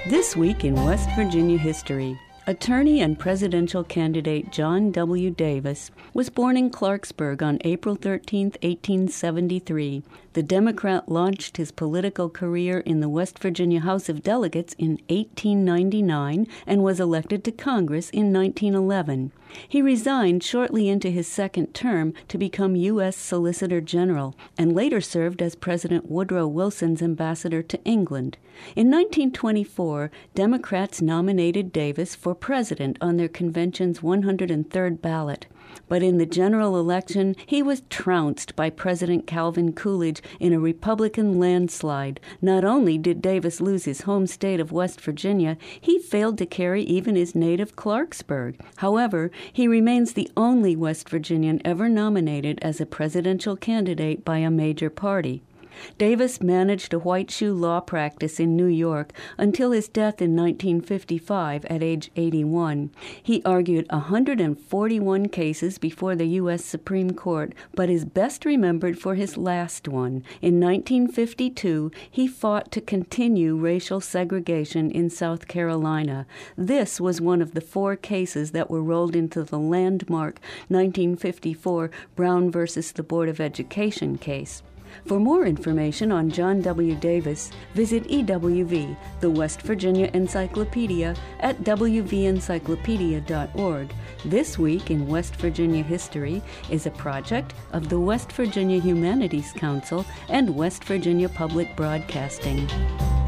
This week in West Virginia history, attorney and presidential candidate John W. Davis was born in Clarksburg on April 13, 1873. The Democrat launched his political career in the West Virginia House of Delegates in 1899 and was elected to Congress in 1911. He resigned shortly into his second term to become U.S. Solicitor General and later served as President Woodrow Wilson's ambassador to England. In 1924, Democrats nominated Davis for president on their convention's 103rd ballot. But in the general election, he was trounced by President Calvin Coolidge in a Republican landslide. Not only did Davis lose his home state of West Virginia, he failed to carry even his native Clarksburg. However, he remains the only West Virginian ever nominated as a presidential candidate by a major party. Davis managed a white shoe law practice in New York until his death in 1955 at age 81. He argued 141 cases before the U.S. Supreme Court, but is best remembered for his last one. In 1952, he fought to continue racial segregation in South Carolina. This was one of the 4 cases that were rolled into the landmark 1954 Brown versus the Board of Education case. For more information on John W. Davis, visit EWV, the West Virginia Encyclopedia, at wvencyclopedia.org. This Week in West Virginia History is a project of the West Virginia Humanities Council and West Virginia Public Broadcasting.